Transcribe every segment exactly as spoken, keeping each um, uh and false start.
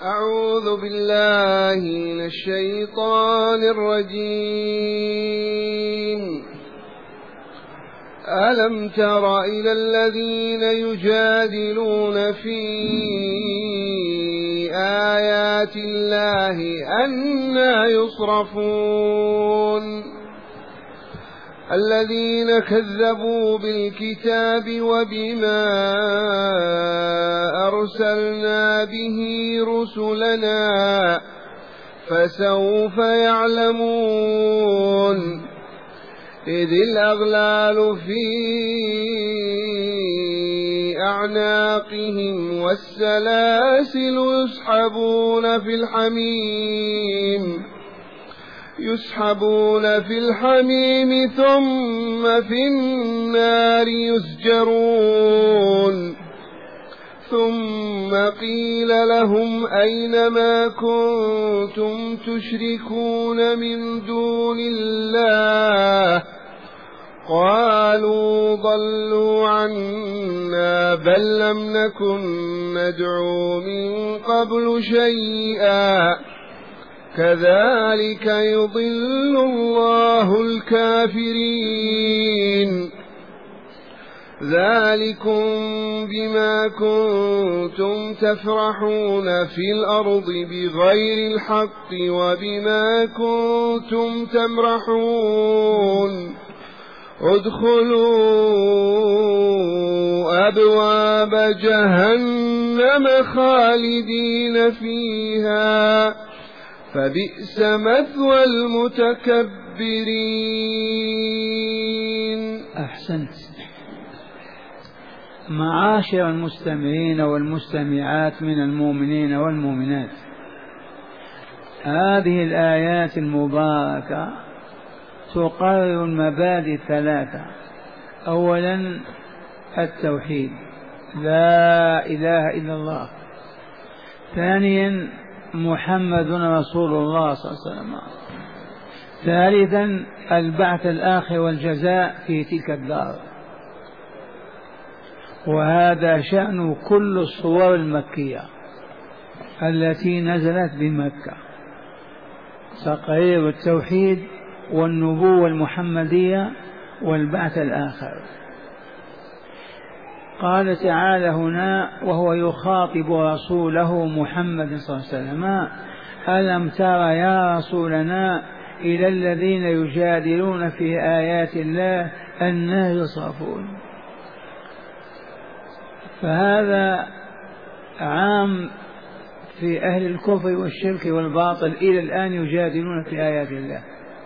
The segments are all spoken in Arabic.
أعوذ بالله من الشيطان الرجيم. ألم تر إلى الذين يجادلون في آيات الله أنى يصرفون الذين كذبوا بالكتاب وبما أرسلنا به رسلنا فسوف يعلمون إذ الأغلال في أعناقهم والسلاسل يسحبون في الحميم يسحبون في الحميم ثم في النار يسجرون ثم قيل لهم أين ما كنتم تشركون من دون الله قالوا ضلوا عنا بل لم نكن ندعو من قبل شيئا كذلك يضل الله الكافرين ذلكم بما كنتم تفرحون في الأرض بغير الحق وبما كنتم تمرحون ادخلوا أبواب جهنم خالدين فيها فبئس مثوى المتكبرين. أحسنت. معاشر المستمعين والمستمعات من المؤمنين والمؤمنات، هذه الآيات المباركة تقرر المبادئ الثلاثة. أولا التوحيد، لا إله إلا الله. ثانيا محمد رسول الله صلى الله عليه وسلم. ثالثا البعث الآخر والجزاء في تلك الدار. وهذا شأن كل الصور المكية التي نزلت بمكة، تقرير التوحيد والنبوة المحمدية والبعث الآخر. قال تعالى هنا وهو يخاطب رسوله محمد صلى الله عليه وسلم: ألم تر يا رسولنا إلى الذين يجادلون في آيات الله أنى يصرفون. فهذا عام في أهل الكفر والشرك والباطل إلى الآن يجادلون في آيات الله،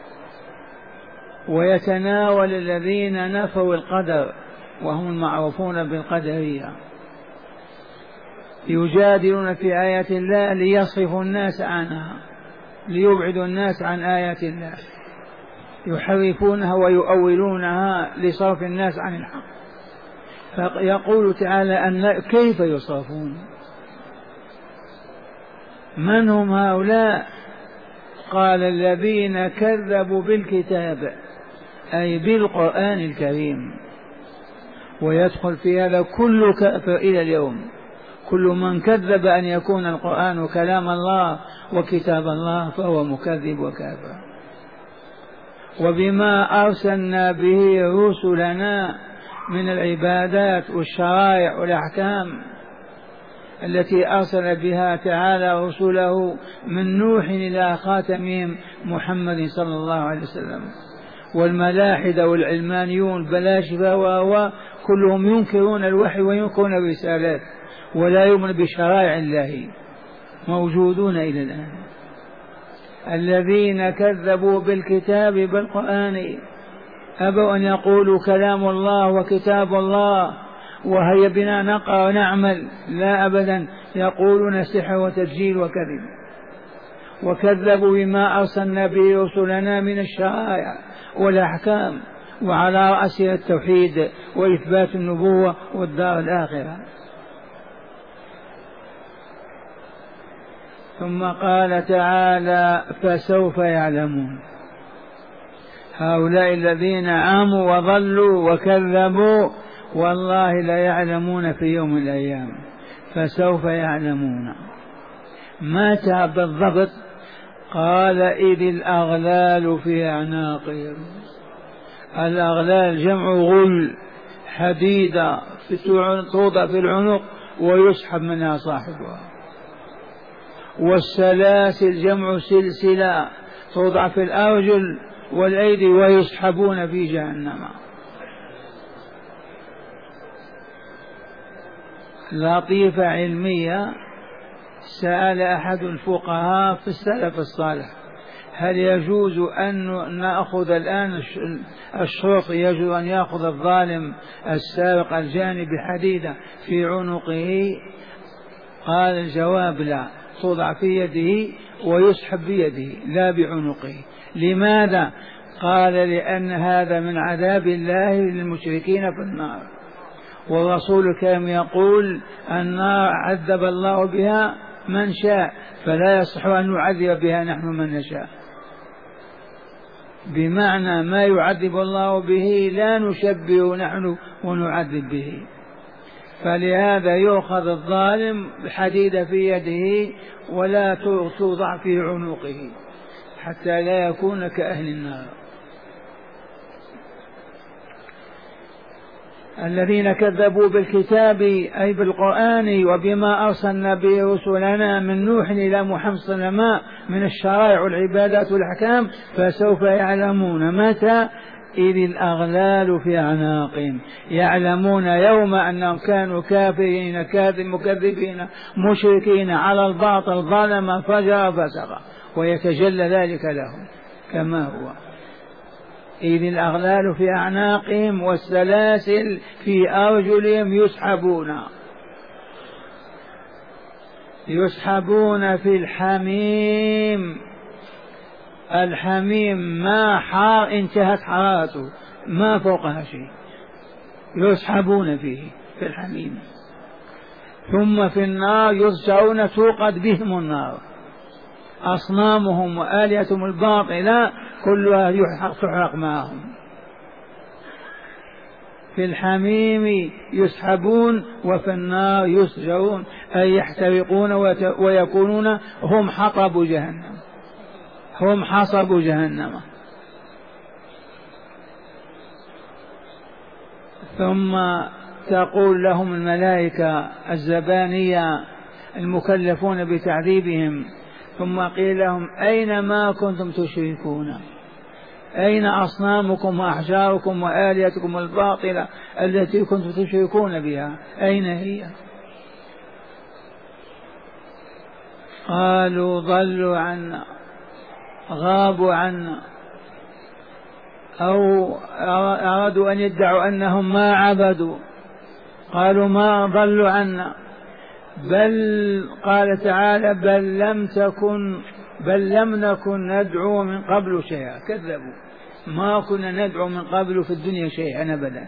ويتناول الذين نفوا القدر وهم المعروفون بالقدرية، يجادلون في آيات الله ليصرفوا الناس عنها، ليبعدوا الناس عن آيات الله، يحرفونها ويؤولونها لصرف الناس عن الحق. فيقول تعالى أن كيف يصرفون؟ من هم هؤلاء؟ قال الذين كذبوا بالكتاب أي بالقرآن الكريم. ويدخل في هذا كل كافر إلى اليوم، كل من كذب أن يكون القرآن كلام الله وكتاب الله فهو مكذب وكافر. وبما أرسلنا به رسلنا من العبادات والشرائع والأحكام التي أرسل بها تعالى رسله من نوح إلى خاتمهم محمد صلى الله عليه وسلم. والملاحدة والعلمانيون بلاشفة وهو كلهم ينكرون الوحي وينكرون الرسالات ولا يؤمن بشرائع الله، موجودون إلى الآن. الذين كذبوا بالكتاب بالقرآن أبوا أن يقولوا كلام الله وكتاب الله وهيا بنا نقرأ ونعمل، لا أبدا، يقولون سحر وتسجيل وكذب. وكذبوا بما أرسلنا به رسلنا من الشرائع والأحكام، وعلى رأسها التوحيد وإثبات النبوة والدار الآخرة. ثم قال تعالى فسوف يعلمون. هؤلاء الذين عموا وضلوا وكذبوا والله لا يعلمون في يوم من الأيام، فسوف يعلمون. متى بالضبط؟ قال إذ الأغلال في أعناقهم. الأغلال جمع غل، حديدة توضع في العنق ويسحب منها صاحبها. والسلاسل جمع سلسلة توضع في الأرجل والأيدي ويسحبون في جهنم. لطيفة علمية، سأل أحد الفقهاء في السلف الصالح هل يجوز أن نأخذ الآن الشرط، يجوز أن يأخذ الظالم السارق الجاني بحديدة في عنقه؟ قال الجواب لا، توضع في يده ويسحب بيده لا بعنقه. لماذا؟ قال لأن هذا من عذاب الله للمشركين في النار، والرسول الكريم يقول النار عذب الله بها من شاء، فلا يصح أن نعذب بها نحن من نشاء. بمعنى ما يعذب الله به لا نشبه نحن ونعذب به. فلهذا يؤخذ الظالم بحديدة في يده ولا توضع في عنقه حتى لا يكون كأهل النار. الذين كذبوا بالكتاب أي بالقرآن وبما أرسلنا به رسلنا من نوح إلى محمد صلى الله عليه وسلم من الشرائع والعبادات والأحكام فسوف يعلمون متى إذ الأغلال في أعناقهم. يعلمون يوم أنهم كانوا كافرين كاذب مكذبين مشركين على الباطل ظلما فجر فسق ويتجلى ذلك لهم كما هو. إذ الأغلال في أعناقهم والسلاسل في أرجلهم يسحبون يسحبون في الحميم. الحميم ما حار انتهت حرارته ما فوقها شيء، يسحبون فيه في الحميم. ثم في النار يسجرون توقد بهم النار، أصنامهم وآلهتهم الباطلة كلها تحرق معهم. في الحميم يسحبون وفي النار يسجرون أي يحترقون ويكونون هم حطب جهنم، هم حصب جهنم. ثم تقول لهم الملائكة الزبانية المكلفون بتعذيبهم ثم قيل لهم أين ما كنتم تشركون؟ أين أصنامكم وأحجاركم وآلهتكم الباطلة التي كنتم تشركون بها؟ أين هي؟ قالوا ضلوا عنا، غابوا عنا، أو أرادوا أن يدعوا أنهم ما عبدوا. قالوا ما ضلوا عنا، بل قال تعالى بل لم تكن بل لم نكن ندعو من قبل شيئا. كذبوا، ما كنا ندعو من قبل في الدنيا شيئا أبدا.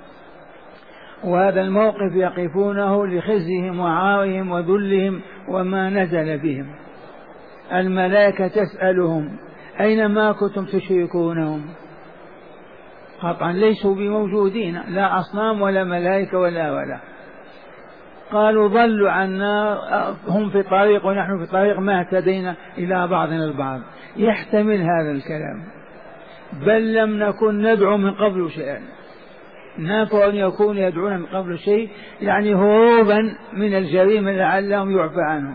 وهذا الموقف يقفونه لخزيهم وعارهم وذلهم وما نزل بهم. الملائكة تسألهم أين ما كنتم تشركونهم؟ قطعا ليسوا بموجودين، لا أصنام ولا ملائكة ولا ولا. قالوا ضلوا عنا، هم في طريق ونحن في طريق ما اهتدينا إلى بعضنا البعض. يحتمل هذا الكلام. بل لم نكن ندعو من قبل شيئا، نافع أن يكون يدعون من قبل شيء يعني هروبا من الجريمة لعلهم يعفى عنهم.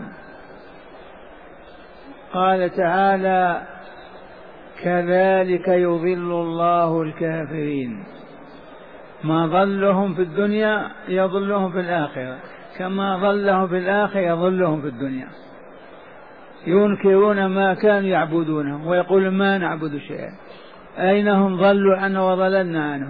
قال تعالى كذلك يضل الله الكافرين. ما ضلهم في الدنيا يضلهم في الآخرة، كما ضلهم في الآخرة يضلهم في الدنيا. ينكرون ما كانوا يعبدونه ويقول ما نعبد شيئا. أين هم؟ ضلوا عنا وضللنا عنهم.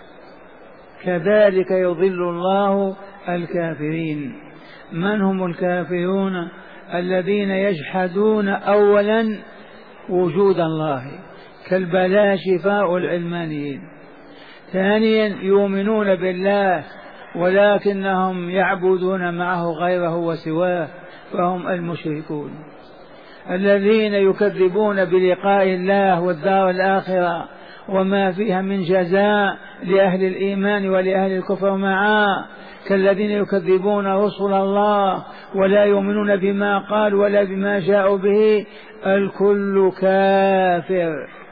كذلك يضل الله الكافرين. من هم الكافرون؟ الذين يجحدون أولا وجود الله كالبلاشفة العلمانيين. ثانيا يؤمنون بالله ولكنهم يعبدون معه غيره وسواه فهم المشركون. الذين يكذبون بلقاء الله والدار الآخرة وما فيها من جزاء لأهل الإيمان ولأهل الكفر معا، كالذين يكذبون رسل الله ولا يؤمنون بما قالوا ولا بما جاءوا به، الكل كافر.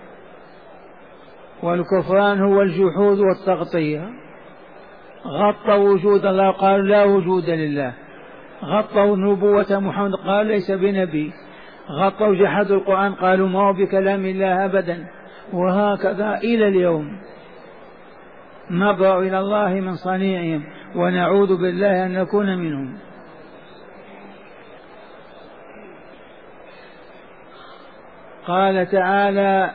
والكفران هو الجحود والتغطية، غطوا وجود الله قالوا لا وجود لله، غطوا نبوة محمد قالوا ليس بنبي، غطوا جحدوا القرآن قالوا ما هو بكلام الله أبدا، وهكذا إلى اليوم. نبرأ إلى الله من صنيعهم ونعوذ بالله أن نكون منهم. قال تعالى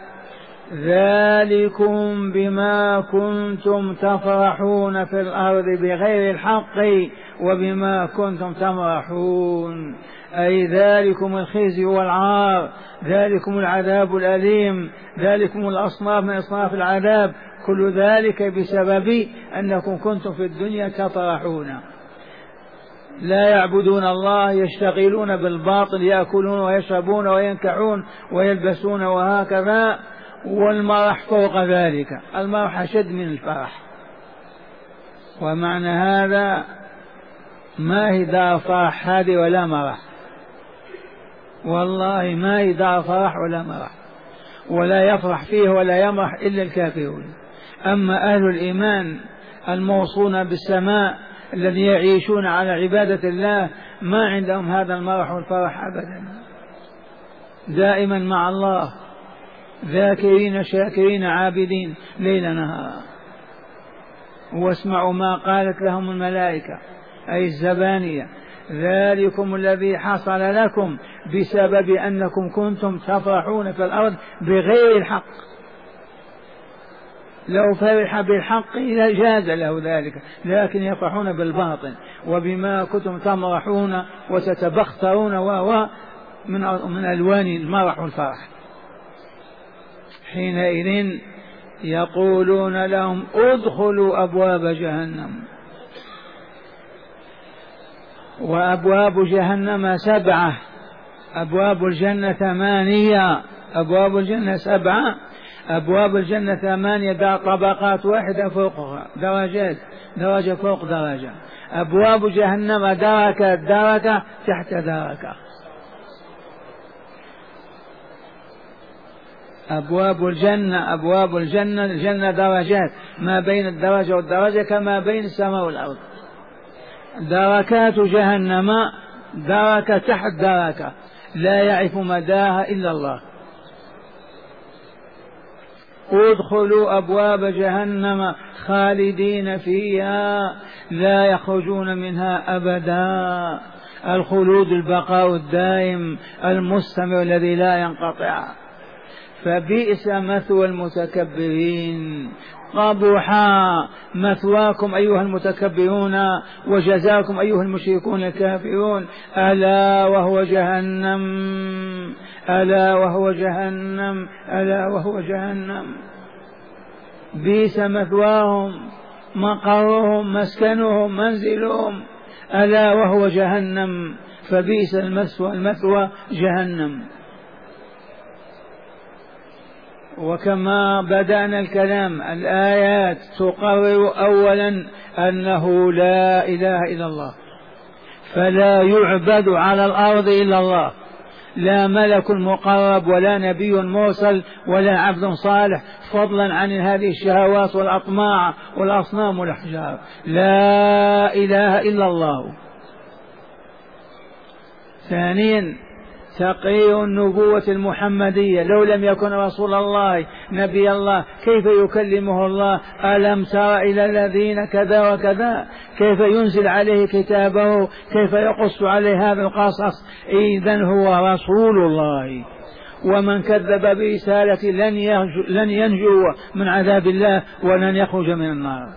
ذلكم بما كنتم تفرحون في الأرض بغير الحق وبما كنتم تمرحون، أي ذلكم الخزي والعار، ذلكم العذاب الأليم، ذلكم الأصناف من أصناف العذاب، كل ذلك بسبب أنكم كنتم في الدنيا تفرحون، لا يعبدون الله، يشتغلون بالباطل، يأكلون ويشربون وينكحون ويلبسون وهكذا. والمرح فوق ذلك، المرح أشد من الفرح. ومعنى هذا ما هي دار فرح هذه ولا مرح، والله ما هي دار فرح ولا مرح، ولا يفرح فيه ولا يمرح إلا الكافرون. أما أهل الإيمان الموصون بالسماء الذين يعيشون على عبادة الله ما عندهم هذا المرح والفرح أبدا، دائما مع الله، ذاكرين شاكرين عابدين ليل نهار. واسمعوا ما قالت لهم الملائكة أي الزبانية ذلكم الذي حصل لكم بسبب أنكم كنتم تفرحون في الأرض بغير الحق. لو فرح بالحق لجاز له ذلك، لكن يفرحون بالباطل. وبما كنتم تمرحون وتتبخترون وهو من من ألوان المرح والفرح. حينئذ يقولون لهم ادخلوا أبواب جهنم. وأبواب جهنم سبعة، أبواب الجنة ثمانية، أبواب الجنة سبعة، أبواب الجنة ثمانية، دا طبقات واحدة فوقها، درجات، درجة فوق درجة. أبواب جهنم دركة دركة تحت دركة. أبواب الجنة أبواب الجنة الجنة درجات، ما بين الدرجة والدرجة كما بين السماء والأرض. دركات جهنم دركة تحت دركة لا يعرف مداها إلا الله. ادخلوا أبواب جهنم خالدين فيها لا يخرجون منها أبدا. الخلود البقاء الدائم المستمر الذي لا ينقطع. فبئس مثوى المتكبرين، قبح مثواكم أيها المتكبرون وجزاكم أيها المشركون الكافرون. ألا وهو جهنم، ألا وهو جهنم، ألا وهو جهنم. بئس مثواهم، مقرهم، مسكنهم، منزلهم، ألا وهو جهنم. فبئس المثوى، المثوى جهنم. وكما بدأنا الكلام الآيات تقرر أولا أنه لا إله إلا الله، فلا يعبد على الأرض إلا الله، لا ملك مقرب ولا نبي مرسل ولا عبد صالح، فضلا عن هذه الشهوات والأطماع والأصنام والأحجار. لا إله إلا الله. ثانيا تقرير النبوة المحمدية، لو لم يكن رسول الله نبي الله كيف يكلمه الله؟ ألم تر إلى الذين كذا وكذا، كيف ينزل عليه كتابه، كيف يقص عليه هذا القصص. إذن هو رسول الله، ومن كذب برسالة لن ينجو من عذاب الله ولن يخرج من النار.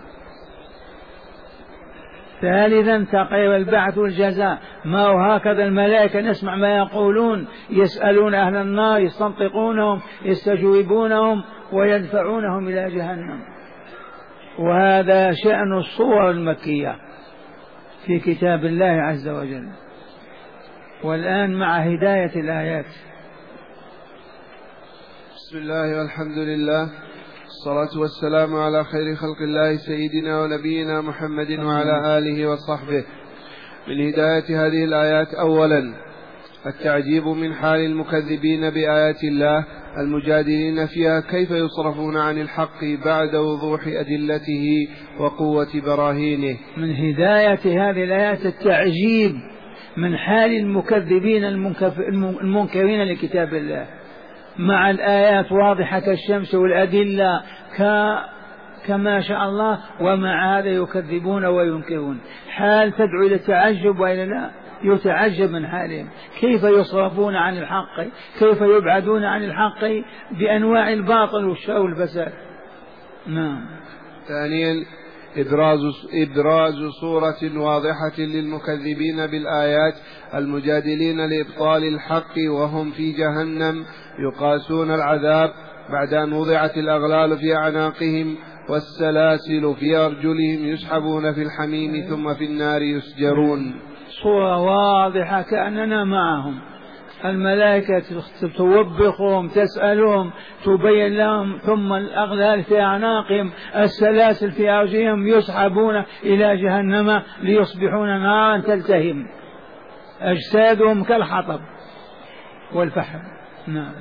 ثالثا تقرير البعث والجزاء، ما هو هكذا الملائكة نسمع ما يقولون، يسألون أهل النار، يستنطقونهم، يستجوبونهم ويدفعونهم إلى جهنم. وهذا شأن الصور المكية في كتاب الله عز وجل. والآن مع هداية الآيات. بسم الله والحمد لله، الصلاة والسلام على خير خلق الله سيدنا ونبينا محمد وعلى آله وصحبه. من هداية هذه الآيات أولا التعجيب من حال المكذبين بآيات الله المجادلين فيها، كيف يصرفون عن الحق بعد وضوح أدلته وقوة براهينه. من هداية هذه الآيات التعجيب من حال المكذبين المنكرين لكتاب الله، مع الآيات واضحة كالشمس والأدلة كما شاء الله، ومع هذا يكذبون وينكرون. حال تدعو إلى التعجب وإلى لا، يتعجب من حالهم، كيف يصرفون عن الحق، كيف يبعدون عن الحق بأنواع الباطل والشر والفساد. نعم. ثانيا إبراز, إبراز صورة واضحة للمكذبين بالآيات المجادلين لإبطال الحق وهم في جهنم يقاسون العذاب بعد أن وضعت الأغلال في أعناقهم والسلاسل في أرجلهم يسحبون في الحميم ثم في النار يسجرون. صورة واضحة كأننا معهم، الملائكة توبخهم تسألهم تبين لهم، ثم الأغلال في أعناقهم السلاسل في أرجلهم يسحبون إلى جهنم ليصبحون نارا تلتهم أجسادهم كالحطب والفحم. نعم.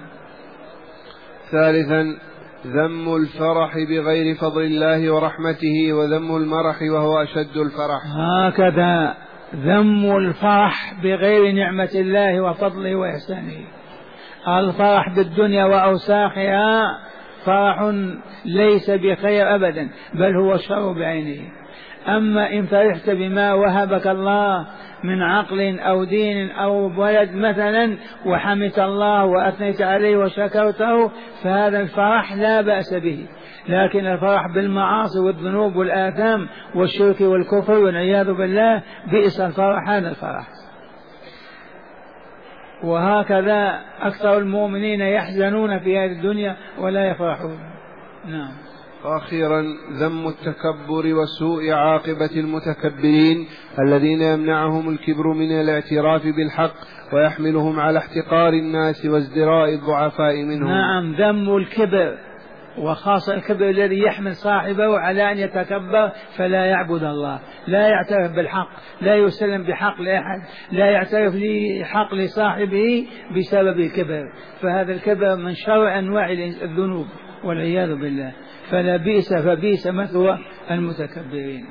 ثالثا ذم الفرح بغير فضل الله ورحمته وذم المرح وهو أشد الفرح. هكذا ذم الفرح بغير نعمة الله وفضله وإحسانه. الفرح بالدنيا وأوساخها فرح ليس بخير أبدا، بل هو شر بعينه. أما إن فرحت بما وهبك الله من عقل أو دين أو ولد مثلا وحمدت الله وأثنيت عليه وشكرته، فهذا الفرح لا بأس به. لكن الفرح بالمعاصي والذنوب والآثام والشرك والكفر والعياذ بالله بئس الفرح هذا الفرح. وهكذا أكثر المؤمنين يحزنون في هذه الدنيا ولا يفرحون. نعم. وأخيرا ذم التكبر وسوء عاقبة المتكبرين الذين يمنعهم الكبر من الاعتراف بالحق ويحملهم على احتقار الناس وازدراء الضعفاء منهم. نعم، ذم الكبر، وخاصة الكبر الذي يحمل صاحبه على أن يتكبر فلا يعبد الله، لا يعترف بالحق، لا يسلم بحق لأحد، لا يعترف بحق لصاحبه بسبب الكبر. فهذا الكبر من شر أنواع الذنوب والعياذ بالله، فلا بئس فبئس مثوى المتكبرين.